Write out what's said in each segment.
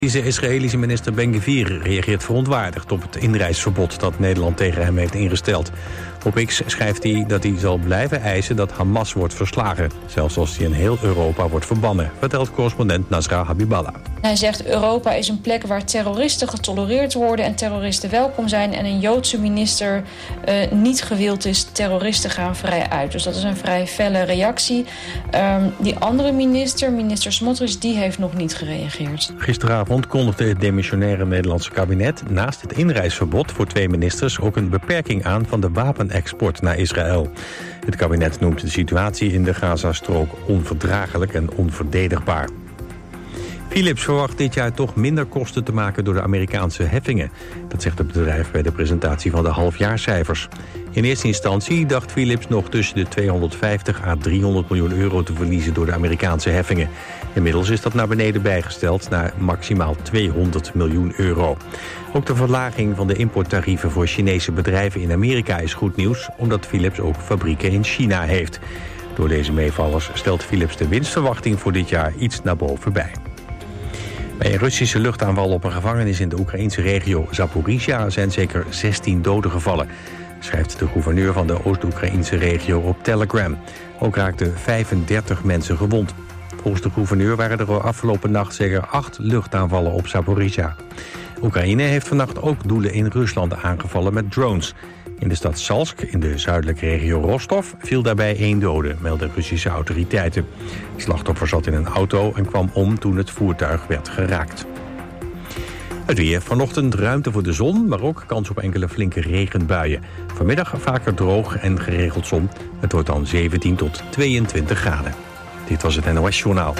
De Israëlische minister Ben-Gvir reageert verontwaardigd op het inreisverbod dat Nederland tegen hem heeft ingesteld. Op X schrijft hij dat hij zal blijven eisen dat Hamas wordt verslagen, zelfs als hij in heel Europa wordt verbannen, vertelt correspondent Nasra Habiballah. Hij zegt Europa is een plek waar terroristen getolereerd worden en terroristen welkom zijn en een Joodse minister niet gewild is, terroristen gaan vrij uit. Dus dat is een vrij felle reactie. Die andere minister Smotrich, die heeft nog niet gereageerd. Gisteravond kondigde het demissionaire Nederlandse kabinet naast het inreisverbod voor 2 ministers ook een beperking aan van de wapenexport naar Israël. Het kabinet noemt de situatie in de Gazastrook onverdraaglijk en onverdedigbaar. Philips verwacht dit jaar toch minder kosten te maken door de Amerikaanse heffingen. Dat zegt het bedrijf bij de presentatie van de halfjaarcijfers. In eerste instantie dacht Philips nog tussen de 250 à 300 miljoen euro te verliezen door de Amerikaanse heffingen. Inmiddels is dat naar beneden bijgesteld naar maximaal 200 miljoen euro. Ook de verlaging van de importtarieven voor Chinese bedrijven in Amerika is goed nieuws, omdat Philips ook fabrieken in China heeft. Door deze meevallers stelt Philips de winstverwachting voor dit jaar iets naar boven bij. Bij een Russische luchtaanval op een gevangenis in de Oekraïnse regio Zaporizhia zijn zeker 16 doden gevallen, schrijft de gouverneur van de Oost-Oekraïnse regio op Telegram. Ook raakten 35 mensen gewond. Volgens de gouverneur waren er afgelopen nacht zeker 8 luchtaanvallen op Zaporizhia. Oekraïne heeft vannacht ook doelen in Rusland aangevallen met drones. In de stad Salsk, in de zuidelijke regio Rostov, viel daarbij 1 dode, melden Russische autoriteiten. Het slachtoffer zat in een auto en kwam om toen het voertuig werd geraakt. Het weer. Vanochtend ruimte voor de zon, maar ook kans op enkele flinke regenbuien. Vanmiddag vaker droog en geregeld zon. Het wordt dan 17 tot 22 graden. Dit was het NOS Journaal.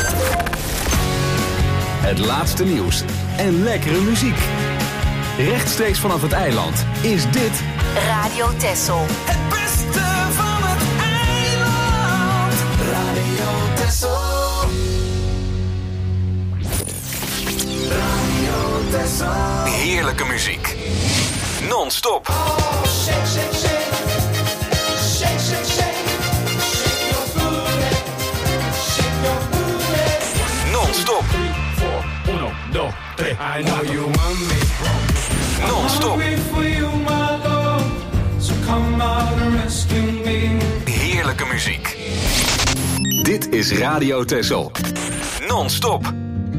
Het laatste nieuws en lekkere muziek. Rechtstreeks vanaf het eiland is dit Radio Texel. Het beste van het eiland. Radio Texel. Radio Texel. heerlijke muziek. Non-stop. Oh, shake, shake, shake. Shake, shake, shake. Shake your booty. Shake your booty. Non-stop. 3, 4, 1, 2, 3. I know you want me. Non-stop. Heerlijke muziek. Dit is Radio Texel. Non-stop.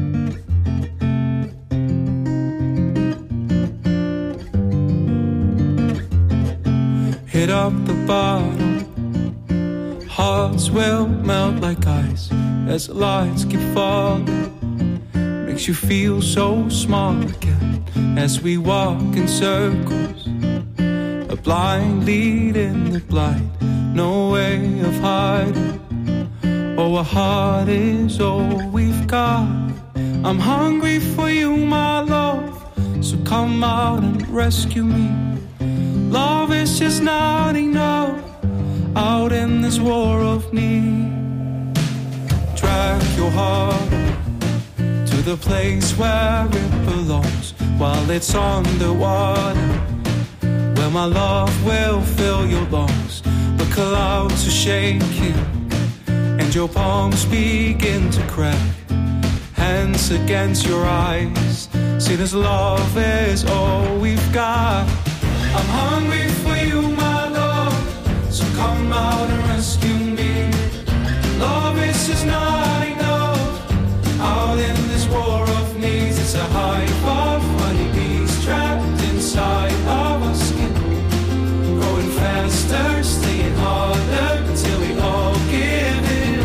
Hit up the bottom. Hearts will melt like ice as the lights keep falling. Makes you feel so small again as we walk in circles. A blind lead in the blind, no way of hiding. Oh, a heart is all we've got. I'm hungry for you, my love, so come out and rescue me. Love is just not enough out in this war of need. Drag your heart to the place where it belongs while it's underwater, where my love will fill your lungs. The clouds are shaking and your palms begin to crack. Hands against your eyes, see this love is all we've got. I'm hungry for you, my love, so come out and rescue me. Love is just not enough out in this war of needs. It's a hive of honeybees trapped inside of our skin, growing faster, staying harder until we all give in.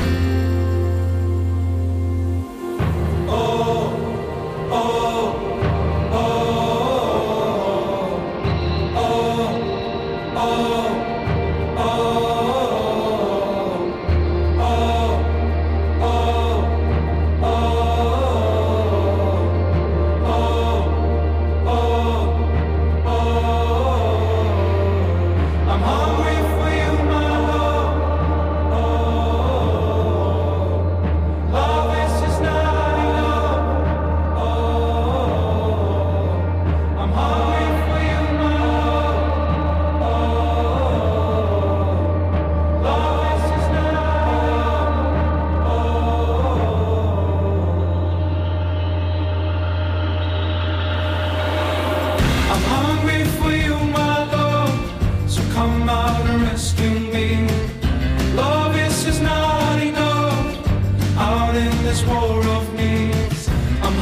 Oh, oh, oh.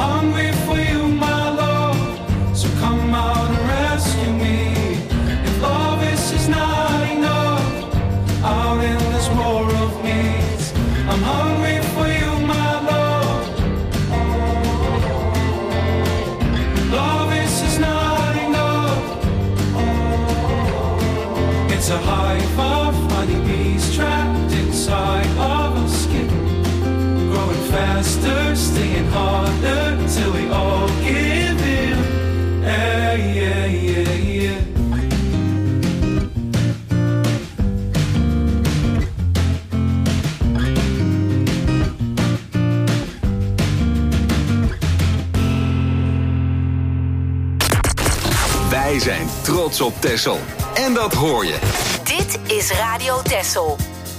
hungry for you, my love. So come out and rescue me. If love is not enough, out in this war of needs, I'm hungry for you, my love. Love is not enough. It's a hive of honeybees trapped inside of a skin, growing faster, staying harder till we all give in. Yeah, yeah, yeah, yeah. Wij zijn trots op Texel. En dat hoor je. Dit is Radio Texel.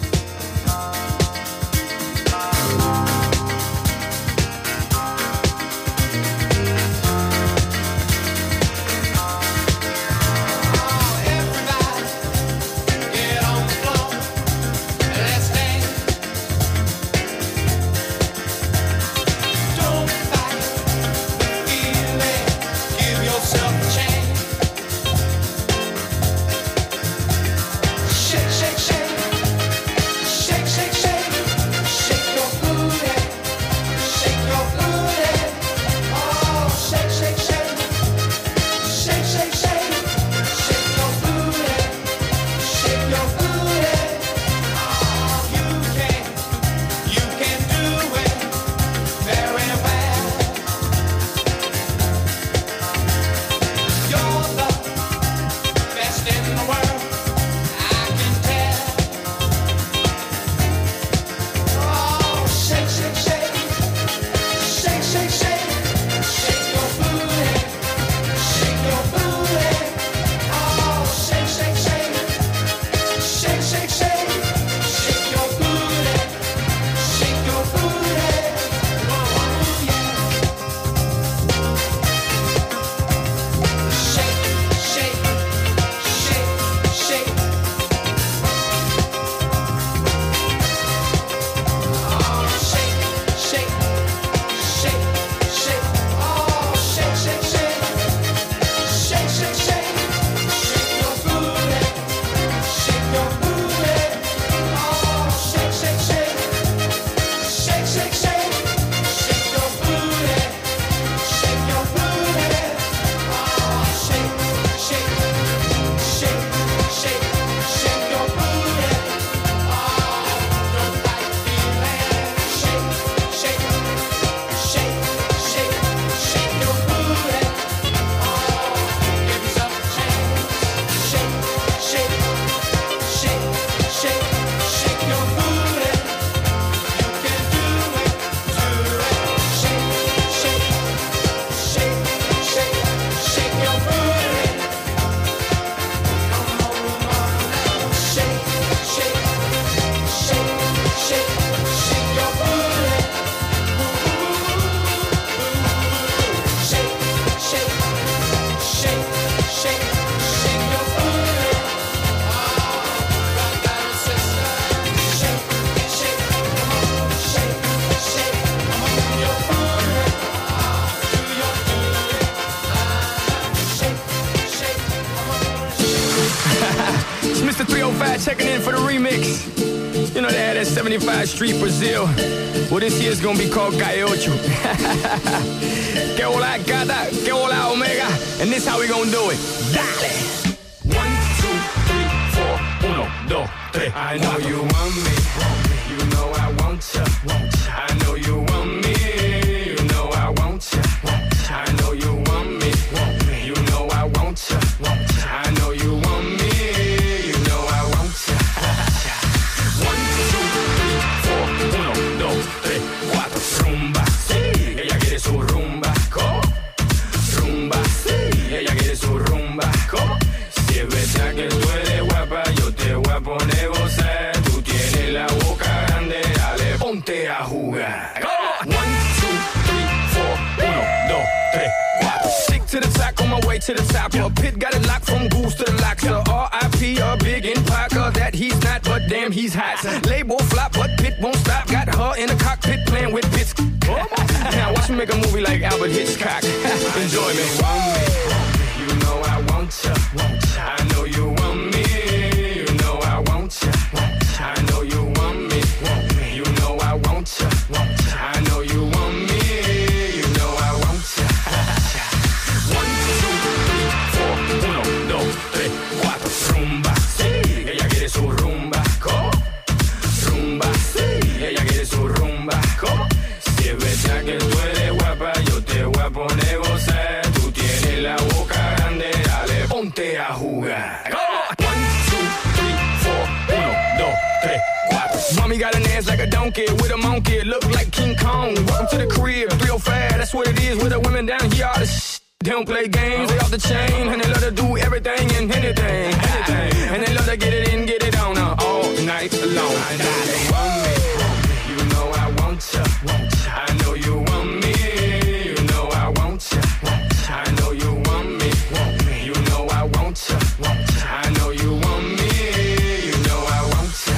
Mr. 305 checking in for the remix. You know they had that 75 Street Brazil. Well, this year's gonna be called Calle Ocho. Que hola gata, que hola omega. And this how we gonna do it. Dale! 1, 2, 3, 4, 1, 2, 3. I know you want me. You know I want ya. I know you want me. You know I want ya. I know you want me. You know I want ya. I know you want me. You know I want ya. 1, 2, 3, 4, 1, 2, 3, 4. Rumba, sí. Ella quiere su rumba. ¿Cómo? Rumba, sí. Ella quiere su rumba. ¿Cómo? Si es verdad que tú eres guapa, yo te voy a poner gozar. Tú tienes la boca grande, dale, ponte a jugar. 1, 2, 3, 4, 1, 2, 3, 4. Stick to the top, on my way to the top. A pit got it locked from goose to the locks. R.I.P. a big in Parker that he's not, but damn he's hot. Label flop, but pit won't stop. Got her in the cockpit playing with bits. Now watch me make a movie like Albert Hitchcock. Enjoy me. You know I want you. I know you want me. You know I want you. I know you want me. You know I want you. I know you want me. You know I want you. 1, 2, 3, 4. 1, 2, 3, 4. Rumba, sí. Ella quiere su rumba. ¿Cómo? Rumba, sí. Ella quiere su rumba. ¿Cómo? Si es verdad que tú eres guapa, yo te voy a poner gozar. Tú tienes la boca grande, dale, ponte a jugar. 1, 2, 3, 4. 1, 2, 3, 4. Mommy got an ass like a donkey with a monkey, look like King Kong. Welcome to the crib, 305, that's what it is with the women down here. All the they don't play games, they off the chain, and they love to do everything and anything. And they love to get it in, get it on all night long. They want me, you know I want you. I know you want me, you know I want you. I know you want me, you know I want you. I know you want me, you know I want you.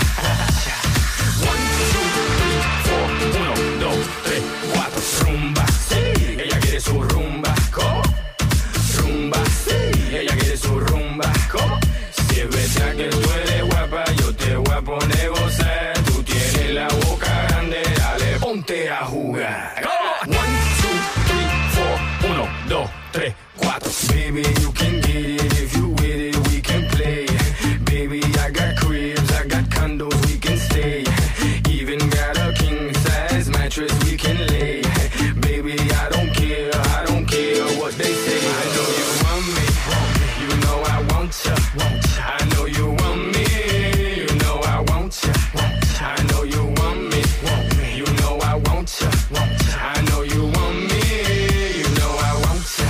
1, 2, 3, 4. 1, 2, 3, 4. Rumba, sí, ella quiere su rumba. ¿Cómo? Rumba, sí, ella quiere su rumba. ¿Cómo? Si es verdad que tú eres guapa, yo te voy a poner gozar. Tú tienes la boca grande, dale, ponte a jugar. 1, 2, 3, 4. 1, 2, 3, 4. Baby, you can get it if you with it, we can play. Baby, I got cribs, I got condos, we can stay. Even got a king size mattress we can lay. Baby, I don't care what they say. I know you want me, you know I want you. I know you want me, you know I want you. I know you want me, you know I want you. I know you want me, you know I want you.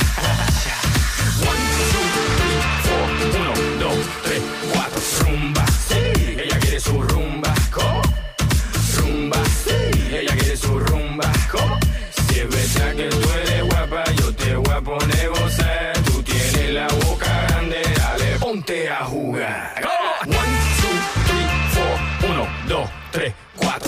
1, 2, 3, 4. 1, 2, 3, 4. Rumba, sí, ella quiere su rumba. ¿Cómo? Rumba, sí, ella quiere su rumba. ¿Cómo? Si es verdad que tú eres guapa, yo te voy a poner gozar. Tú tienes la boca grande, dale, ponte a jugar. 1, 2, 3, 4. 1, 2, 3, 4.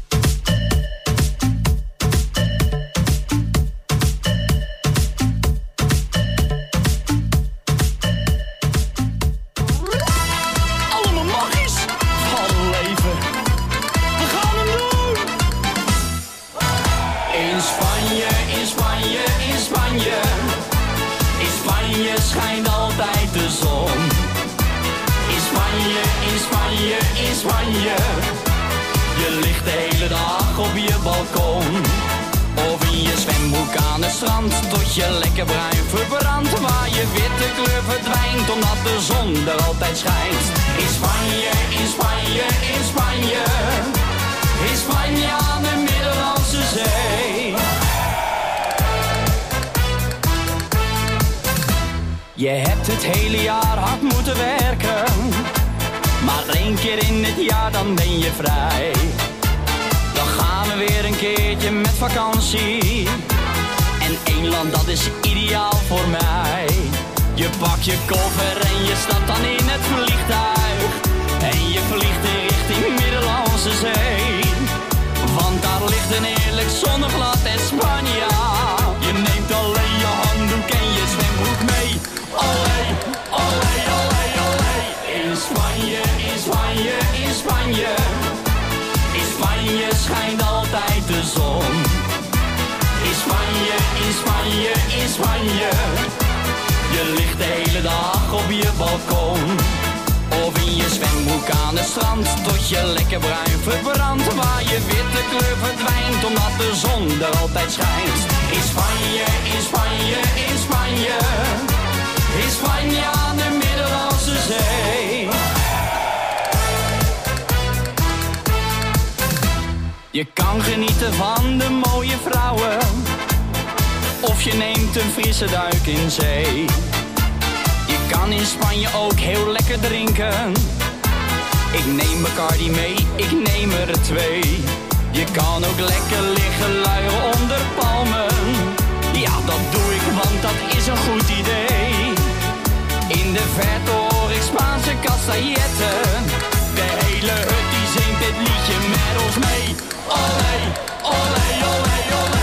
Allemaal magisch van leven. We gaan hem doen. In Spanje, in Spanje, in Spanje. In Spanje schijnt altijd de zon. In Spanje, in Spanje, in Spanje. Je ligt de hele dag op je balkon. Of in je zwembroek aan het strand. Tot je lekker bruin verbrandt. Waar je witte kleur verdwijnt. Omdat de zon er altijd schijnt. In Spanje, in Spanje, in Spanje. In Spanje aan de Middellandse Zee. Je hebt het hele jaar hard moeten werken. Maar 1 keer in het jaar dan ben je vrij. Dan gaan we weer een keertje met vakantie. En 1 land dat is ideaal voor mij. Je pakt je koffer en je stapt dan in het vliegtuig. En je vliegt in richting Middellandse Zee. Want daar ligt een heerlijk zonneglad Spanje. Je neemt alleen je handdoek en je zwembroek mee. Olé, olé, olé, olé. In Spanje, in Spanje, in Spanje. In Spanje schijnt altijd de zon. In Spanje, in Spanje, in Spanje. Je ligt de hele dag op je balkon. Of in je zwembroek aan het strand. Tot je lekker bruin verbrandt. Waar je witte kleur verdwijnt. Omdat de zon er altijd schijnt. In Spanje, in Spanje, in Spanje. In Spanje aan de Middellandse Zee. Je kan genieten van de mooie vrouwen. Of je neemt een frisse duik in zee. Je kan in Spanje ook heel lekker drinken. Ik neem Bacardi mee, ik neem er 2. Je kan ook lekker liggen luieren onder palmen. Ja, dat doe ik, want dat is een goed idee. In de verte hoor ik Spaanse castailletten. De hele hut die zingt dit liedje met ons mee. Olé, olé, olé, olé.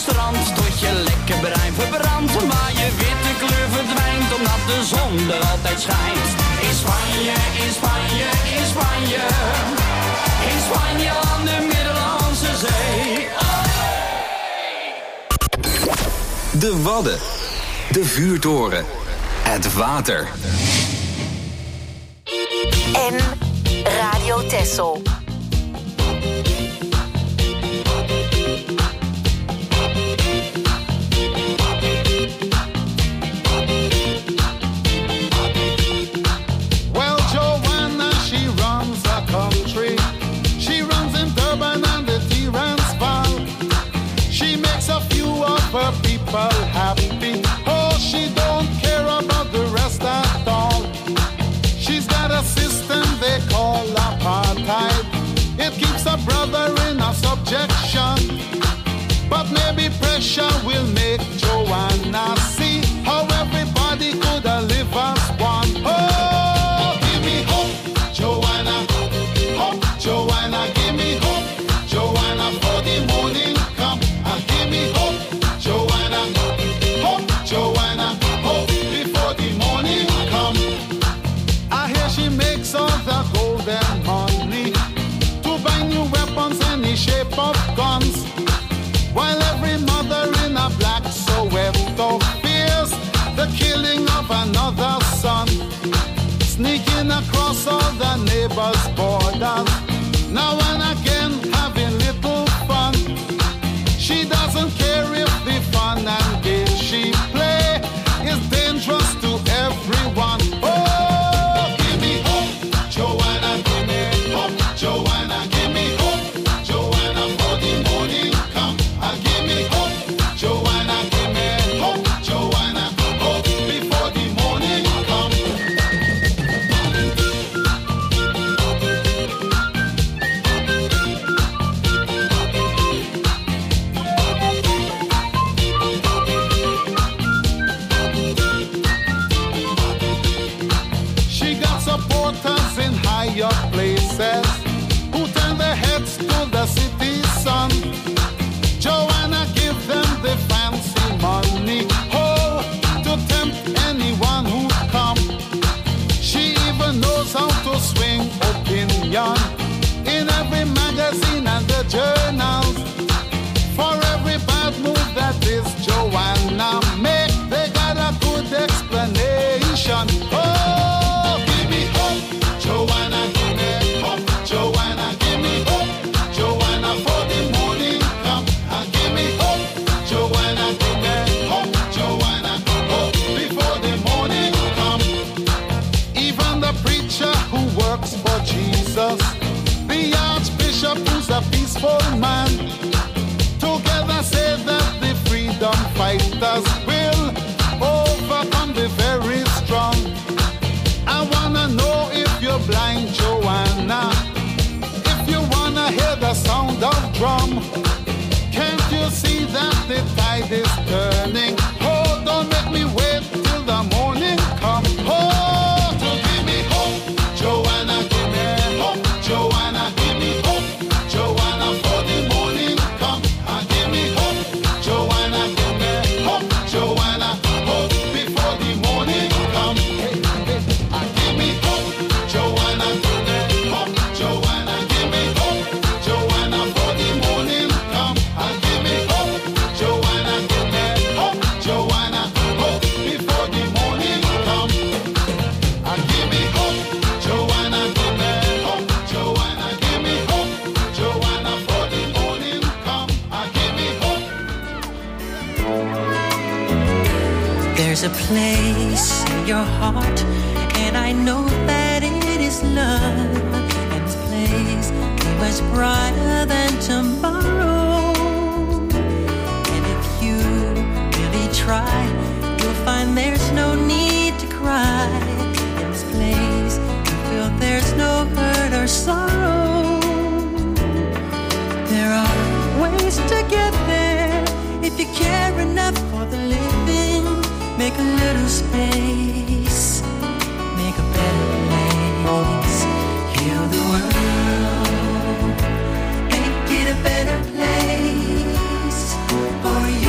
strand tot je lekker brein verbrandt. Maar je witte kleur verdwijnt omdat de zon er altijd schijnt. In Spanje, in Spanje, in Spanje. In Spanje aan de Middellandse Zee. De Wadden. De vuurtoren. Het water. En Radio Texel. Well, Joanna, she runs a country. She runs in Durban and the Transvaal. She makes a few of her people happy. Oh, she don't care about the rest at all. She's got a system they call apartheid. It keeps a brother in a subjection. But maybe pressure will make Joanna see how everybody could live as one. Oh, give me hope, Joanna. Hope, Joanna, give me hope, Joanna, for the morning come. Give me hope, Joanna. Hope, Joanna, hope before the morning come. I hear she makes all the golden money to buy new weapons any shape of guns. While every mother in a black Soweto fears the killing of another son, sneaking across all the neighbors' borders, now and again having little fun. She doesn't care if the fun and game she play is dangerous to everyone. Oh, give me hope, Joanna, give me hope, Joanna, give me hope, Joanna, for the morning come. Give me hope, Joanna, give me hope, Joanna, hope before the morning come. She got supporters in higher places who turn their heads to the city sun. Joanna give them the fancy money, oh, to tempt anyone who come. She even knows how to swing opinion in every magazine and the journals. For every bad move that this Joanna make, they got a good explanation. Oh, give me hope, Joanna, give me hope, Joanna, give me hope, Joanna, for the morning come. Give me hope, Joanna, give me hope, Joanna, hope before the morning come. Even the preacher who works for Jesus, the archbishop who's a peaceful man, together say that the freedom fighters will overcome the very strong. I wanna know if you're blind, Joanna, if you wanna hear the sound of drum. Can't you see that the tide is turning? Oh, don't make me wait till the morning come. Oh, to give me hope, Joanna, give me hope, Joanna, give me hope, Joanna, for the morning come. Give me hope, Joanna, give me hope, Joanna, hope before the morning come. Give me hope, Joanna, give me hope, Joanna, give me hope, Joanna, for the morning come. Give me hope, Joanna, give me hope, Joanna, hope before the morning come. Give me hope, Joanna, give me hope, Joanna, give me hope, Joanna, for the morning come. Give me hope. There's a place in your heart, and I know that it is love. And this place is much brighter than tomorrow. And if you really try, you'll find there's no need to cry. In this place, you feel there's no hurt or sorrow. There are ways to get there if you care enough for the living. Make a little space, make a better place. Heal the world, make it a better place for you.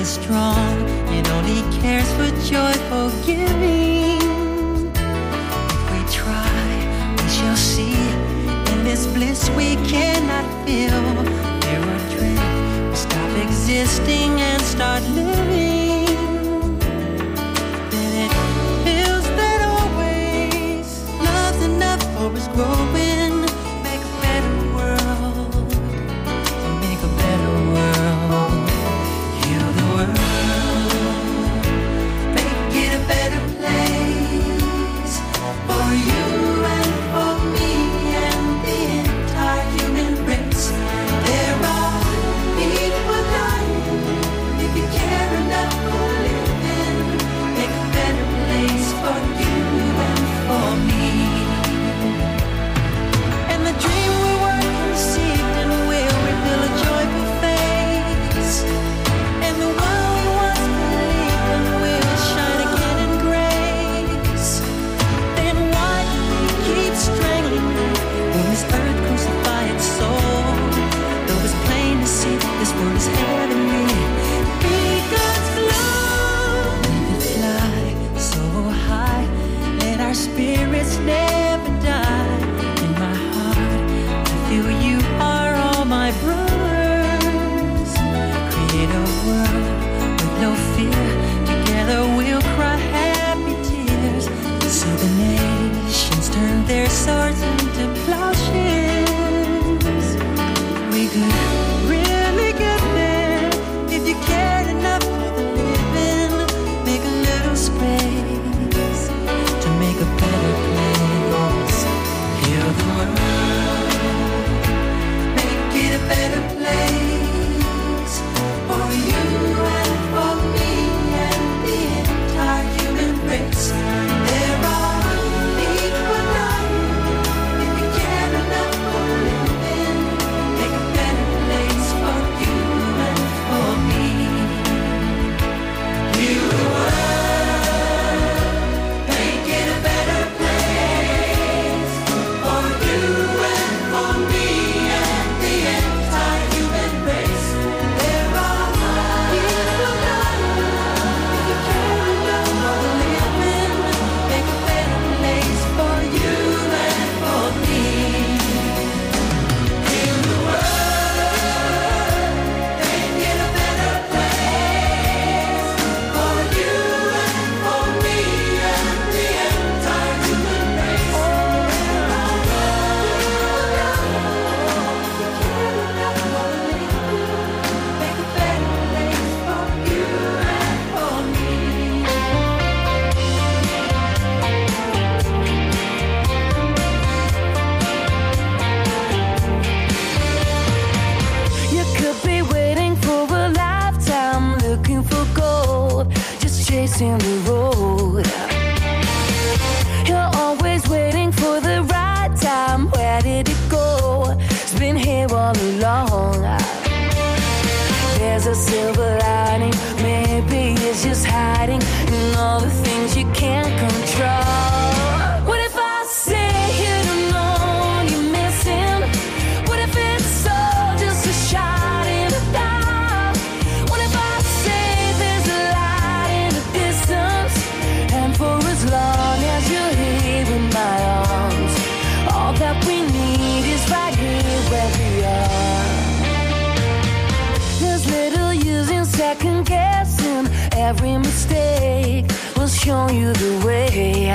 is strong and only cares for joyful giving. If we try, we shall see. In this bliss we cannot feel. There are dreams. We stop existing and start living. Then it feels that always love's enough for us growing. Make a better world. To make a better world. Heal the world. Make it a better place. For you and for me and the entire human race. There are people dying. If you care enough for living, make a better place for you and for me. And the dream we once conceived and will reveal a joyful face. And the one we once believed and will shine again in grace. Then why do we keep strangling it when this earth crucify its soul? Though it's plain to see that this world is heavenly. Be God's love. We can fly so high, let our spirits never die. In my heart, I feel you are all my brothers. Create a world with no fear. Together we'll cry happy tears. So the nations turn their swords into plowshares. We could really get there if you cared enough for the living. Make a little space to make a better place. Heal the world. Make it a better place. For you and for me and the entire human race. There are people dying. If you care enough for living, make a better place for you and for me. Heal the world. Make it a better place. For you and for me and the entire human race. There are people dying. If you care enough for living, make a better place for you and for me. Heal the world. Make it a better place. For you and for me and the entire human race. There are make a better place for you and for me. You could be waiting for a lifetime, looking for gold, just chasing the road. You're always waiting for the right time. Where did it go? It's been here all along. There's a silver lining, maybe it's just hiding in all the things you can't control. What if I say you don't know what you're missing? What if it's all just a shot in the dark? What if I say there's a light in the distance? And for as long as you're here in my arms, all that we need is right here where we are. There's little use in second guessing. Every mistake will show you the way.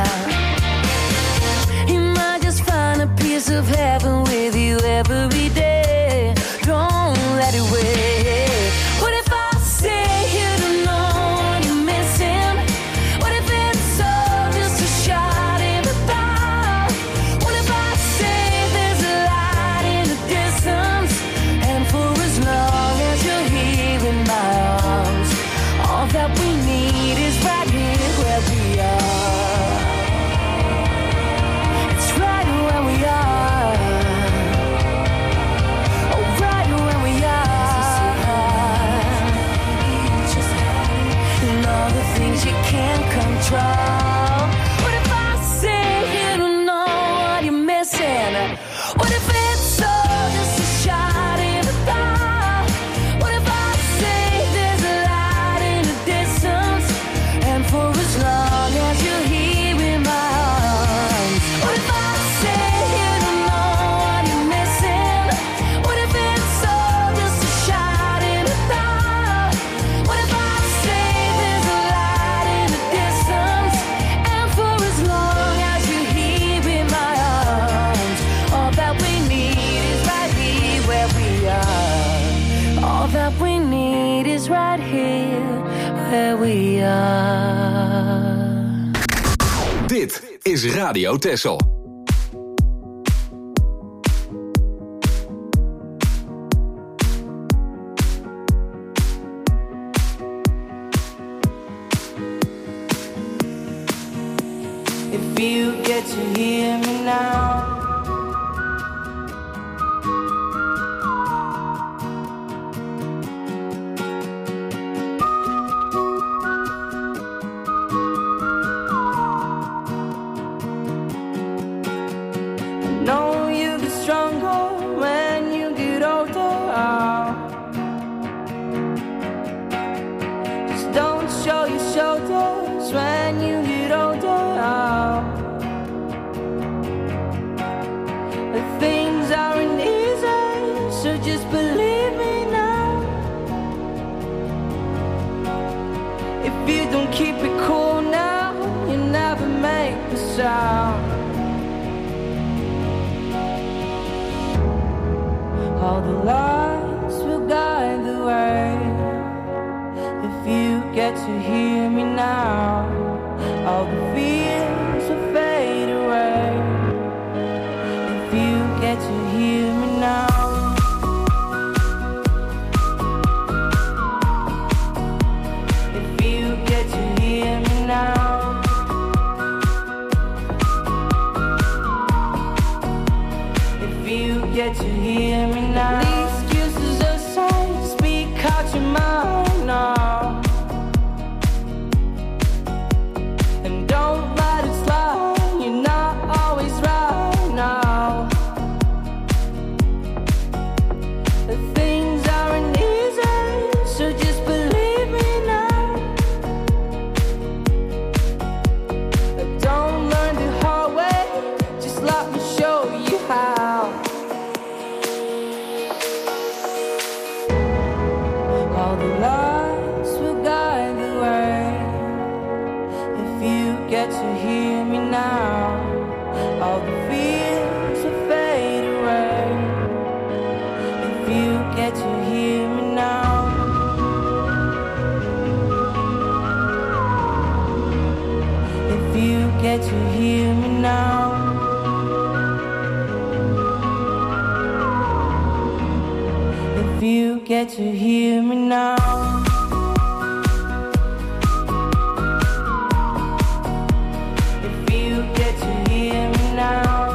You might just find a piece of heaven with you every day. Don't let it wait. What if I say you don't know what you're missing? What if it's all just a shot in the dark? What if I say there's a light in the distance? And for as long as you're here in my arms, all that we need is right here where we are. It's right where we are. Oh, right where we are. And all the things you can't control. What if I say you don't know what you're missing? What if it's all just a shot in the dark? What if I say there's a light where we are. Dit is Radio Texel. If you get to hear me now, I know you get stronger when you get older. Just don't show your shoulders when you get older. Things aren't easy, so just believe me now. If you don't keep it cool now, you never make a sound. All the lights will guide the way. If you get to hear me now, all the fears will fade away. If you get to hear me now, if you get to hear me now, if you get to hear me now, the excuses aside, speak out your mind now, and don't let it slide. You're not always right now. Things aren't easy, so just believe me now. Don't learn the hard way, just let me show you how. All the lights will guide the way. If you get to hear me now, all the fears will fade away. If you get to hear me now, if you get to hear me now, if you get to hear me now. If you get to hear me now,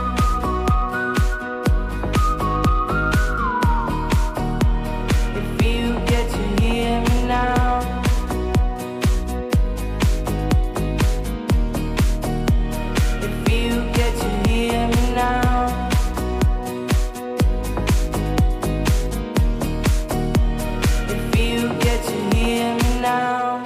if you get to hear me now, if you get to hear me now, if you get to hear me now.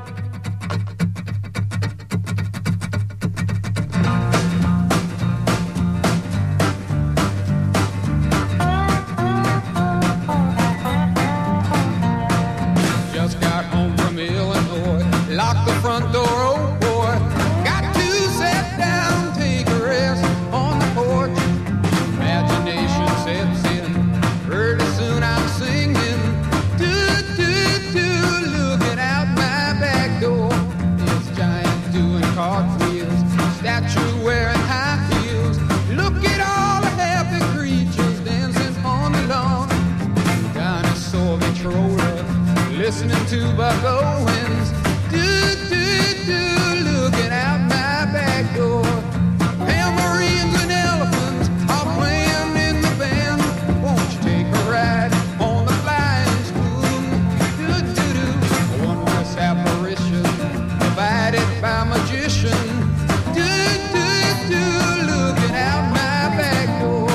Just got home from Illinois, locked the front door, oh boy. Got to sit down, take a rest on the porch. Imagination sets in, pretty soon I'm singing. Do, do, do, looking out my back door. This giant doing cartwheels, statue wearing high heels. Look at all the happy creatures dancing on the lawn. Dinosaur controller, listening to Buck Owens. Do, do, do, looking out my back door. Tambourines and elephants are playing in the band. Won't you take a ride on the flying spoon? Do, do, do, a wondrous apparition provided by magician. Do, do, do, looking out my back door.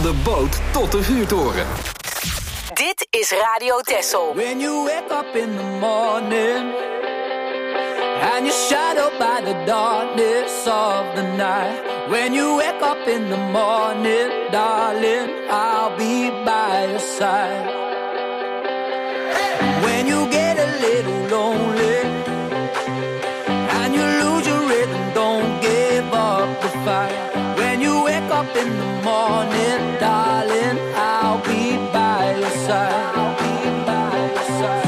de boot tot de vuurtoren. Dit is Radio Texel. When you wake up in the morning and you're shadowed by the darkness of the night. When you wake up in the morning, darling, I'll be by your side. When you get a little lonely and you lose your rhythm, don't give up the fight. When you wake up in the morning, darling, I'll be by your side. I'll be by your side.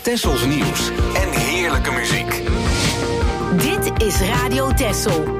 Tessels nieuws en heerlijke muziek. Dit is Radio Tessel.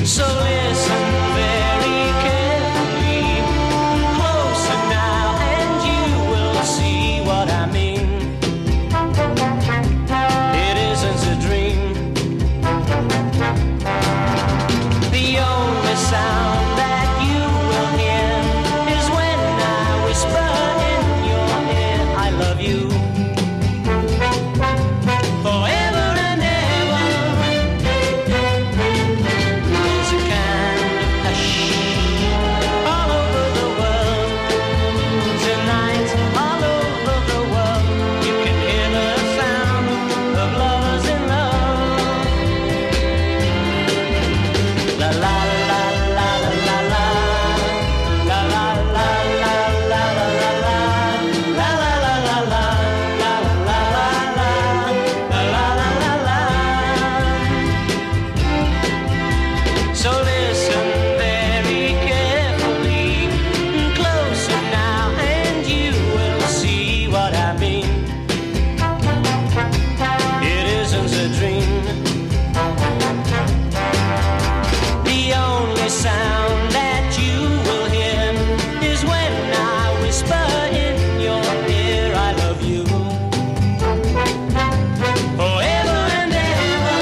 So listen very carefully, closer now, and you will see what I mean. It isn't a dream. The only sound that you will hear is when I whisper in your ear, I love you. Forever and ever. There's a kind of hush all over the world. Tonight, all over the world, you can hear the sound of lovers in love. La la la la la la la. La la la la la la la la. La la la la la. La la la la. La la la la la. So listen very carefully, closer now, and you will see what I mean. It isn't a dream. The only sound that you will hear is when I whisper in your ear, I love you. Forever and ever.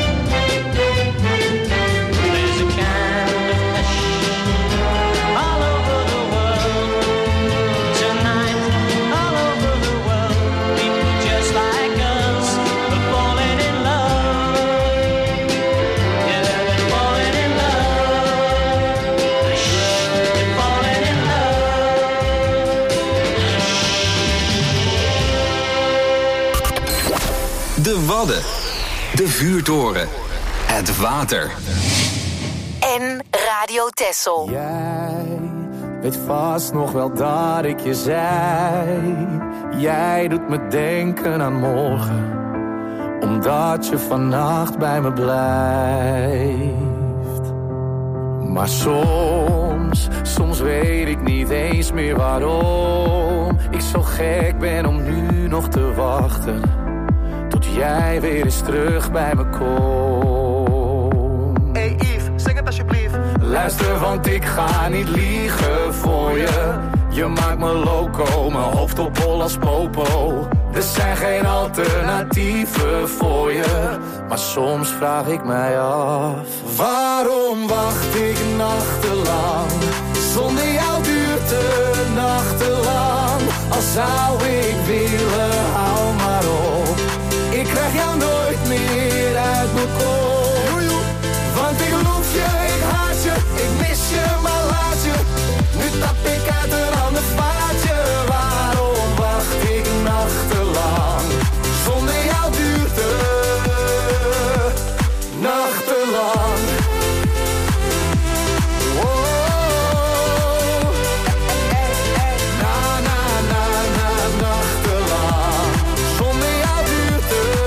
There's a kind of hush all over the world. Tonight, all over the world, people just like us are falling in love. Yeah, they're falling in love. They're falling in love. De Wadden. De Vuurtoren. Het water. En Radio Texel. Jij weet vast nog wel dat ik je zei. Jij doet me denken aan morgen, omdat je vannacht bij me blijft. Maar soms weet ik niet eens meer waarom ik zo gek ben om nu nog te wachten tot jij weer eens terug bij me komt. Hey Yves, zing het alsjeblieft. Luister, want ik ga niet liegen voor je. Je maakt me loco, mijn hoofd op hol als popo. Er zijn geen alternatieven voor je. Maar soms vraag ik mij af, waarom wacht ik nachtenlang? Zonder jou duurt de nachtenlang. Al zou ik willen, hou maar op. Ik krijg jou nooit meer uit mijn kop. Want ik loef je, ik haat je, ik mis je, maar laat je. Nu tap ik uit een ander vaatje. Waarom wacht ik nachtenlang? Zonder jou duurt het nachtenlang. Nachtenlang. Zonder jou duurt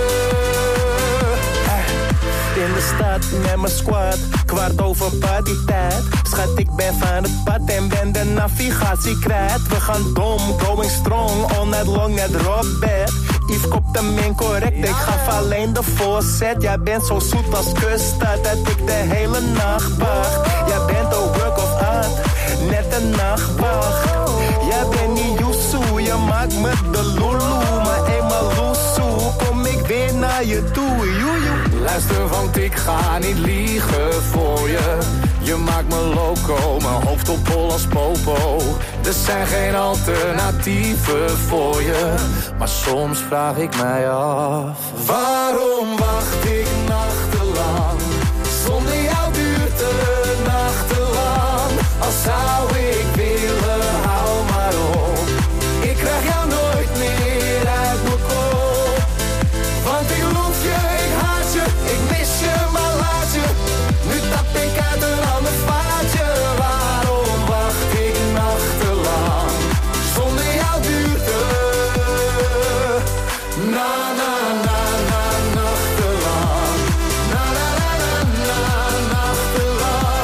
het. In de stad met mijn squad, 15:15 partytijd. Schat, ik ben van het pad en ben de navigatie kwijt. We gaan dom, going strong, all night long, net rockbed. Yves kopt hem incorrect, ik gaf alleen de voorzet. Jij bent zo zoet als kuststad, dat ik de hele nacht wacht. Jij bent een work of art, net een nachtwacht. Jij bent niet Yusu, je maakt me de lulu. Maar eenmaal loesoe, kom ik weer naar je toe, joejoe. Luister, want ik ga niet liegen voor je. Je maakt me loco, mijn hoofd op hol als popo. Er zijn geen alternatieven voor je. Maar soms vraag ik mij af, waarom wacht ik nachtenlang? Zonder jou duurt het nachtenlang. Al zou ik willen, hou maar op. Ik krijg jou nooit meer uit mijn kop. Want ik loef je, ik haat je, ik mis je, maar laat je. Nu tap ik uit een ander vaatje. Waarom wacht ik nachtenlang? Zonder jou duurt het nachtenlang. Na na na na na nachtenlang.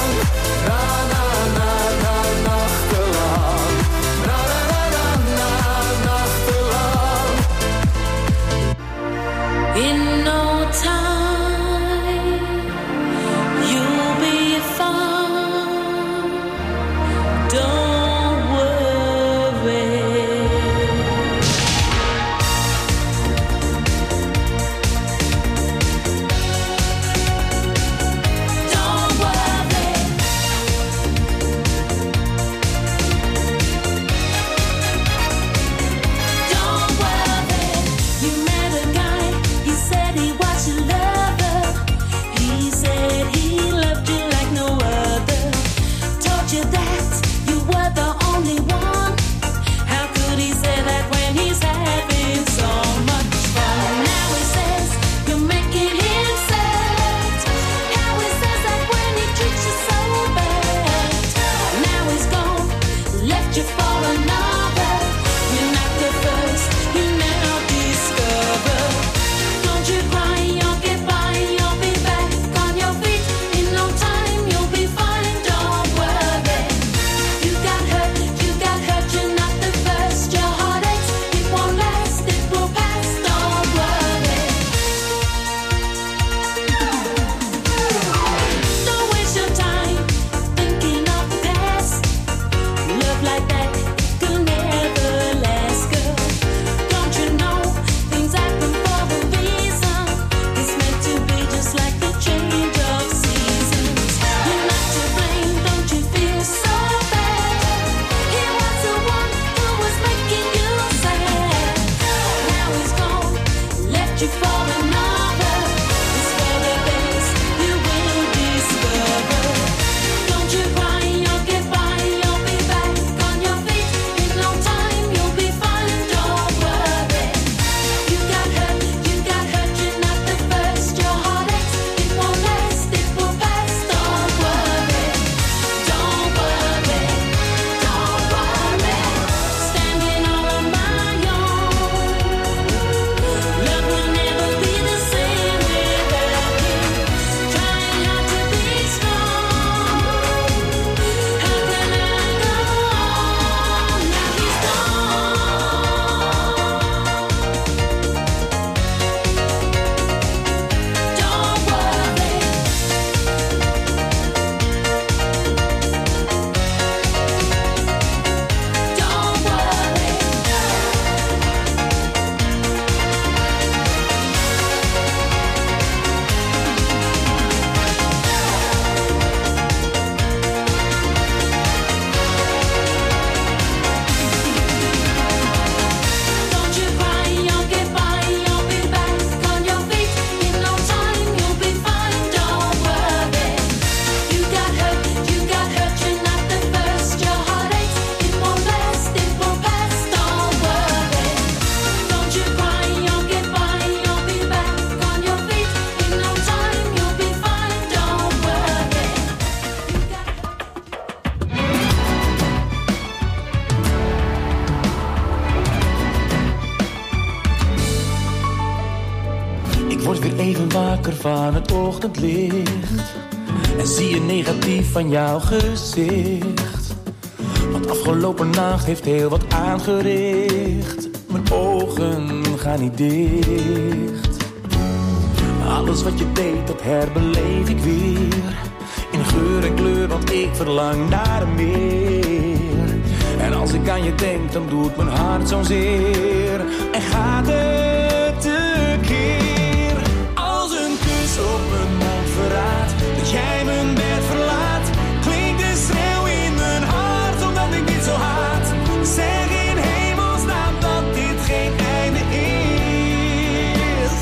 van het ochtendlicht en zie je negatief van jouw gezicht. Want afgelopen nacht heeft heel wat aangericht. Mijn ogen gaan niet dicht. Alles wat je deed, dat herbeleef ik weer. In geur en kleur, want ik verlang naar meer. En als ik aan je denk, dan doet mijn hart zo'n zeer. En gaat het tekeer. Als een kus op mijn mond verraadt dat jij mijn bed verlaat, klinkt de schreeuw in mijn hart omdat ik dit zo haat. Zeg in hemelsnaam dat dit geen einde is.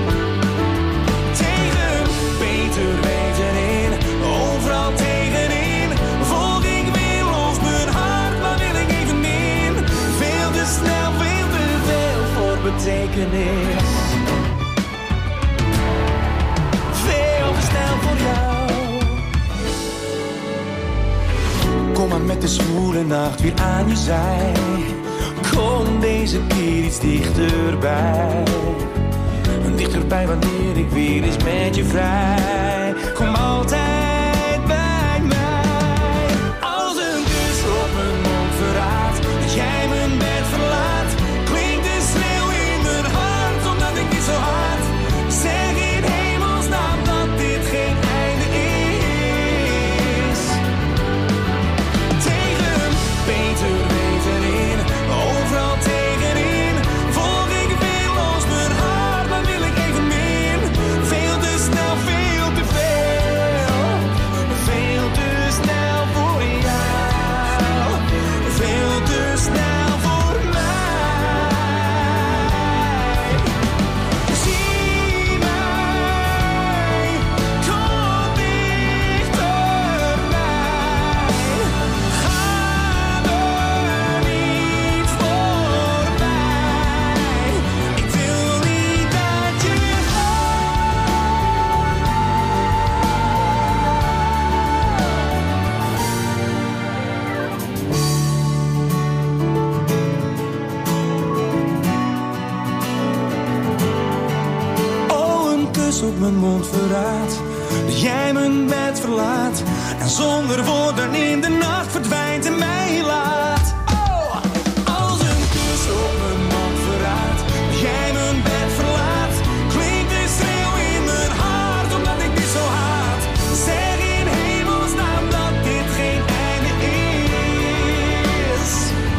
Tegen beter weten in, overal tegenin, volg ik weer los mijn hart, maar wil ik even in. Veel te snel, veel te veel voor betekenis. Veel te snel voor jou. Kom maar met de zwoele nacht weer aan je zij. Kom deze keer iets dichterbij. Dichterbij wanneer ik weer eens met je vrij. Kom altijd bij mij. Als een kus op mijn mond verraadt dat jij mijn bed verlaat, klinkt de schreeuw in mijn hart omdat ik niet zo haat. Zeg in hemelsnaam dat dit geen einde is. Tegen beter weten in, overal tegenin, volg ik weer los mijn hart, maar wil ik even meer. Veel te snel, veel te veel. Veel te snel voor jou. Veel te snel voor mij. Zie mij, kom dichterbij. Ga er niet voorbij. Ik wil niet dat je Oh, een kus op mijn mond verraadt dat jij mijn bed verlaat en zonder woorden in de nacht verdwijnt en mij laat. Oh, als een kus op mijn mond verraadt dat jij mijn bed verlaat, klinkt de schreeuw in mijn hart omdat ik dit zo haat. Zeg in hemelsnaam dat dit geen einde is.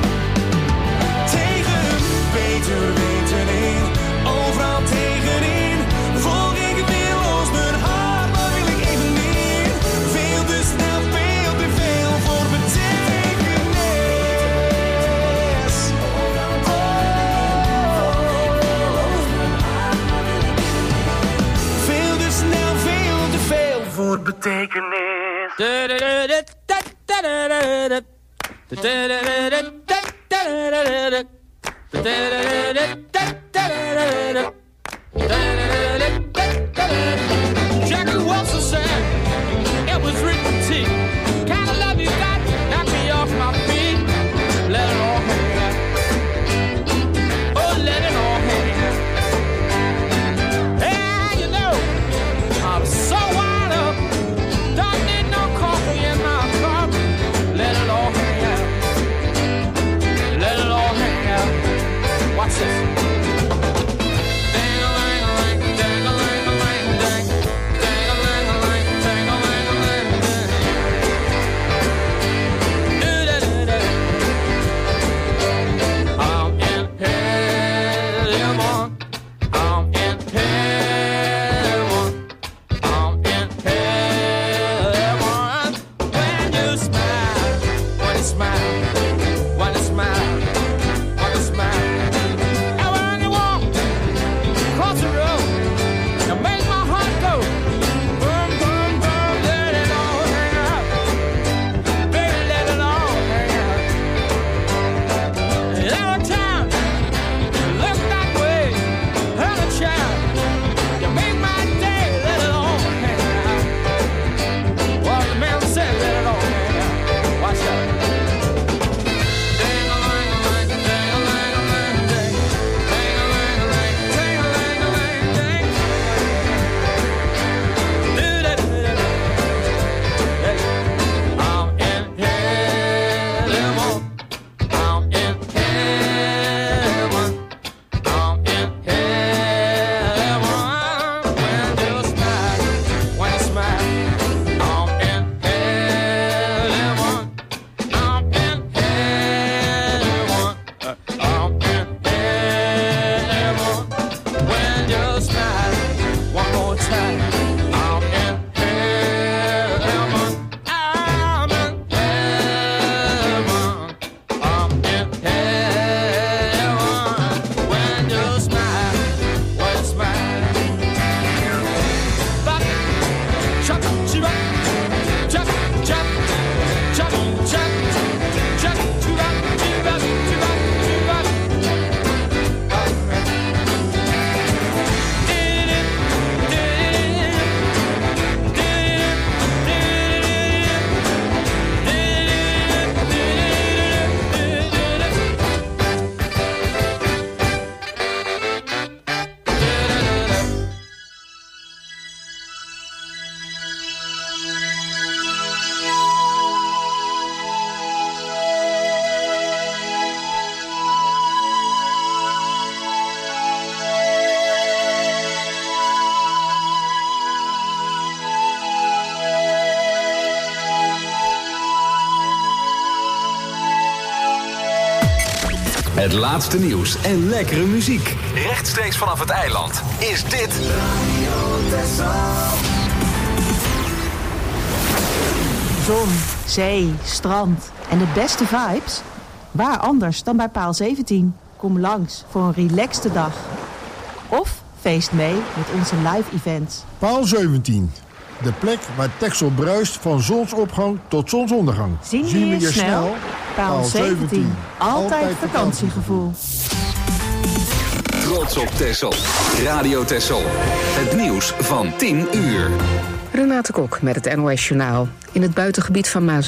Tegen beter weten in, overal tegenin, volg ik weer los mijn hart, maar wil ik even meer. Veel te snel, veel te veel voor betekenis. Veel te snel, veel te veel voor betekenis. Jackie Wilson said, it was written to kind of love you got, knock me off my feet. Let it all hang out. Oh, let it all hang out. Hey, you know, I'm so wired up. Don't need no coffee in my cup. Let it all hang out. Let it all hang out. Watch this. Het laatste nieuws en lekkere muziek. Rechtstreeks vanaf het eiland is dit Zon, zee, strand en de beste vibes? Waar anders dan bij Paal 17? Kom langs voor een relaxte dag. Of feest mee met onze live events. Paal 17. De plek waar Texel bruist van zonsopgang tot zonsondergang. Zien we je snel? Paal 17. Altijd vakantiegevoel. Trots op Texel. Radio Texel. Het nieuws van 10 uur. Renate Kok met het NOS Journaal. In het buitengebied van